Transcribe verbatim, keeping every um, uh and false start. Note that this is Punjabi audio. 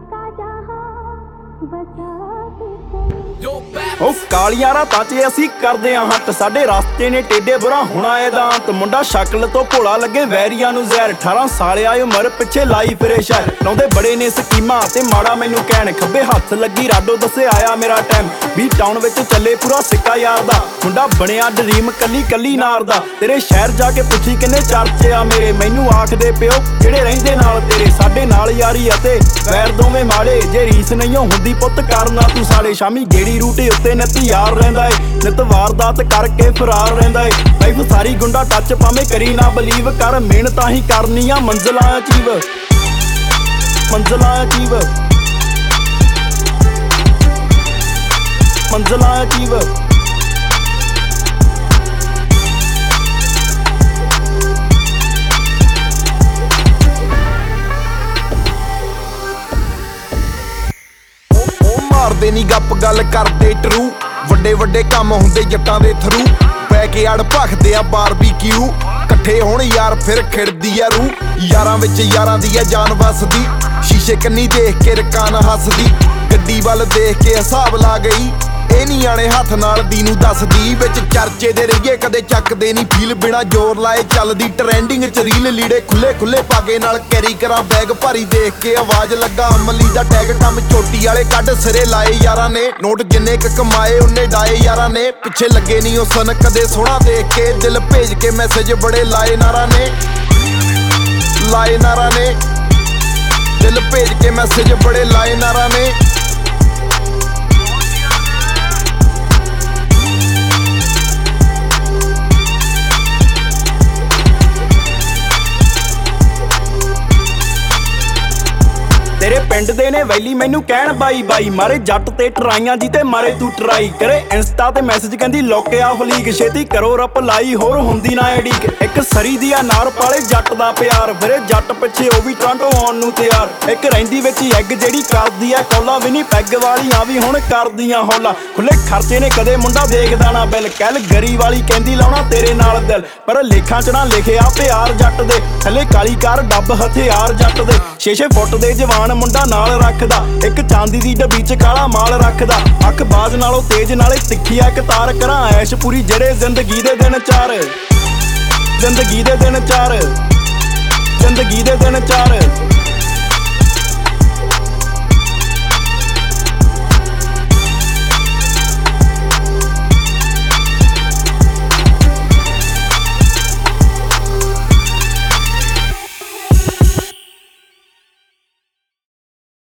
ਉਹ ਕਾਲੀਆਂ ਰਾਤਾਂ 'ਚ ਅਸੀਂ ਕਰਦੇ ਆਂ ਹੱਟ, ਸਾਡੇ ਰਾਸਤੇ ਨੇ ਟੇਡੇ ਬੁਰਾ ਹੋਣਾ ਇਹਦਾ ਅੰਤ। ਮੁੰਡਾ ਸ਼ਕਲ ਤੋਂ ਭੋਲਾ ਲੱਗੇ ਵੈਰੀਆਂ ਨੂੰ ਜ਼ਹਿਰ, ਅਠਾਰਾਂ ਸਾਲਿਆ ਉਮਰ ਪਿੱਛੇ ਲਾਈ ਫਿਰੇ ਸ਼ਹਿਰ। ਲਾਉਂਦੇ ਬੜੇ ਨੇ ਸਕੀਮਾਂ ਤੇ ਮਾੜਾ ਮੈਨੂੰ ਕਹਿਣ, ਖੱਬੇ ਹੱਥ ਲੱਗੀ ਰਾਡੋ ਦੱਸੇ ਆਇਆ ਮੇਰਾ ਟਾਈਮ। ਵੀ ਟਾਊਨ ਵਿੱਚ ਚੱਲੇ ਪੂਰਾ ਸਿੱਕਾ ਯਾਰ ਦਾ, ਮੁੰਡਾ ਬਣਿਆ ਡਰੀਮ ਕੱਲੀ ਕੱਲੀ ਨਾਰ ਦਾ। ਤੇਰੇ ਸ਼ਹਿਰ ਜਾ ਕੇ ਪੁੱਛੀ ਕਿੰਨੇ ਚਰਚੇ ਆ ਮੇਰੇ, ਮੈਨੂੰ ਆਖਦੇ ਪਿਓ ਜਿਹੜੇ ਰਹਿੰਦੇ ਨਾਲ ਤੇਰੇ। ਸਾਡੇ ਨਾਲ ਯਾਰੀ ਅਤੇ ਵੈਰ ਦੋਵੇਂ ਮਾੜੇ, ਜੇ ਰੀਸ ਨਹੀਂ ਹੁੰਦੀ ਪੁੱਤ ਕਰਨਾ ਤੂੰ ਸਾਲੇ। ਸ਼ਾਮੀ ਗੇੜੀ ਰੂਟੇ ਉੱਤੇ ਨੱਤੀ ਯਾਰ ਰਹਿੰਦਾ ਏ, ਨਿਤ ਵਾਰਦਾਤ ਕਰਕੇ ਫਰਾਰ ਰਹਿੰਦਾ ਏ। ਲਾਈਫ ਸਾਰੀ ਗੁੰਡਾ ਟੱਚ ਭਾਵੇਂ ਕਰੀ ਨਾ ਬਲੀਵ, ਕਰ ਮਿਹਨਤਾਂ ਹੀ ਕਰਨੀਆਂ ਮੰਜ਼ਿਲਾਂ ਅਚੀਵ, ਮੰਜ਼ਿਲਾਂ ਅਚੀਵ, ਮੰਜ਼ਿਲਾਂ ਅਚੀਵ। ਮਾਰਦੇ ਨੀ ਗੱਪ ਗੱਲ ਕਰਦੇ ਟਰੂ, ਵੱਡੇ ਵੱਡੇ ਕੰਮ ਹੁੰਦੇ ਜੱਟਾਂ ਦੇ ਥਰੂ। ਪੈ ਕੇ ਅੜ ਭਖਦੇ ਆ ਬਾਰਬੀਕਿਊ, ਇਕੱਠੇ ਹੋਣ ਯਾਰ ਫਿਰ ਖਿੜਦੀ ਆ ਰੂ। ਯਾਰਾਂ ਵਿੱਚ ਯਾਰਾਂ ਦੀ ਆ ਜਾਨ ਵਸਦੀ, ਸ਼ੀਸ਼ੇ ਕੰਨੀ ਦੇਖ ਕੇ ਰਕਾਨ ਹੱਸਦੀ। ਗੱਡੀ ਵੱਲ ਦੇਖ ਕੇ ਹਿਸਾਬ ਲਾ ਗਈ, ਇਹ ਨੀ ਆਣੇ ਹੱਥ ਨਾਲ ਦੀ ਨੂੰ ਦੱਸਦੀ। ਵਿੱਚ ਚਰਚੇ ਦੇ ਰਹੀਏ ਕਦੇ ਚੱਕਦੇ ਨੀ ਫੀਲ, ਬਿਨਾ ਜ਼ੋਰ ਲਾਏ ਚੱਲਦੀ ਟ੍ਰੈਂਡਿੰਗ ਚ ਰੀਲ। ਲੀੜੇ ਖੁੱਲੇ ਖੁੱਲੇ ਪਾਗੇ ਨਾਲ ਕੈਰੀ ਕਰਾਂ ਬੈਗ ਭਾਰੀ, ਦੇਖ ਕੇ ਆਵਾਜ਼ ਲੱਗਾ ਅਮਲੀ ਦਾ ਟੈਗ। ਕੰਮ ਚੋਟੀ ਵਾਲੇ ਕੱਢ ਸਿਰੇ ਲਾਏ ਯਾਰਾਂ ਨੇ, ਨੋਟ ਜਿੰਨੇ ਕ ਕਮਾਏ ਉਹਨੇ ਡਾਏ ਯਾਰਾਂ ਨੇ। ਪਿੱਛੇ ਲੱਗੇ ਨੀ ਉਹ ਸਨ ਕਦੇ ਸੋਹਣਾ ਦੇਖ ਕੇ, ਦਿਲ ਭੇਜ ਕੇ ਮੈਸੇਜ ਬੜੇ ਲਾਏ ਨਾਰਾਂ ਨੇ, ਲਾਏ ਨਾਰਾਂ ਨੇ। ਦਿਲ ਭੇਜ ਕੇ ਮੈਸੇਜ ਬੜੇ ਲਾਏ ਨਾਰਾਂ ਨੇ। ਤੇਰੇ ਪਿੰਡ ਦੇ ਨੇ ਵੈਲੀ ਮੈਨੂੰ ਕਹਿਣ ਬਾਈ ਬਾਈ, ਮਾਰੇ ਜੱਟ ਤੇ ਟਰਾਈਆਂ ਜੀ ਤੇ ਮਾਰੇ ਤੂੰ ਟਰਾਈ। ਕਰੇ ਇੰਸਟਾ ਤੇ ਮੈਸੇਜ ਕਹਿੰਦੀ ਲੋਕੇ ਆਫ ਲੀਕ, ਛੇਤੀ ਕਰੋ ਰਪਲਾਈ ਹੋਰ ਹੁੰਦੀ ਨਾ ਐਡੀਕ। ਇੱਕ ਸਰੀ ਦੀ ਆ ਨਾਰ ਪਾਲੇ ਜੱਟ ਦਾ ਪਿਆਰ, ਫਿਰੇ ਜੱਟ ਪਿੱਛੇ ਉਹ ਵੀ ਟਰਾਂਟੋ ਆਉਣ ਨੂੰ ਤਿਆਰ। ਇੱਕ ਰਹਿੰਦੀ ਵਿੱਚ ਐਗ ਜਿਹੜੀ ਕਰਦੀ ਆ ਕੌਲਾ, ਵੀ ਨਹੀਂ ਪੈਗ ਵਾਲੀਆਂ ਵੀ ਹੁਣ ਕਰਦੀਆਂ ਹੌਲਾ। ਖੁੱਲੇ ਖਰਚੇ ਨੇ ਕਦੇ ਮੁੰਡਾ ਦੇਖਦਾ ਨਾ ਬਿੱਲ, ਕਹਿਲ ਗਰੀ ਵਾਲੀ ਕਹਿੰਦੀ ਲਾਉਣਾ ਤੇਰੇ ਨਾਲ ਦਿਲ। ਪਰ ਲੇਖਾਂ ਚ ਨਾ ਲਿਖਿਆ ਪਿਆਰ ਜੱਟ ਦੇ, ਥੱਲੇ ਕਾਲੀ ਕਾਰ ਡੱਬ ਹਥਿਆਰ ਜੱਟ ਦੇ। ਛੇ ਛੇ ਫੁੱਟ ਦੇ ਜਵਾਨ ਮੁੰਡਾ ਨਾਲ ਰੱਖਦਾ, ਇੱਕ ਚਾਂਦੀ ਦੀ ਡੱਬੀ ਚ ਕਾਲਾ ਮਾਲ ਰੱਖਦਾ। ਅੱਖ ਬਾਜ਼ ਨਾਲੋਂ ਤੇਜ਼ ਨਾਲੇ ਤਿੱਖੀ ਆ ਇੱਕ ਤਾਰ, ਕਰਾਂ ਐਸ਼ ਪੂਰੀ ਜਿਹੜੇ ਜ਼ਿੰਦਗੀ ਦੇ ਦਿਨ ਚਾਰ, ਜ਼ਿੰਦਗੀ ਦੇ ਦਿਨ ਚਾਰ, ਜ਼ਿੰਦਗੀ ਦੇ ਦਿਨ ਚਾਰ।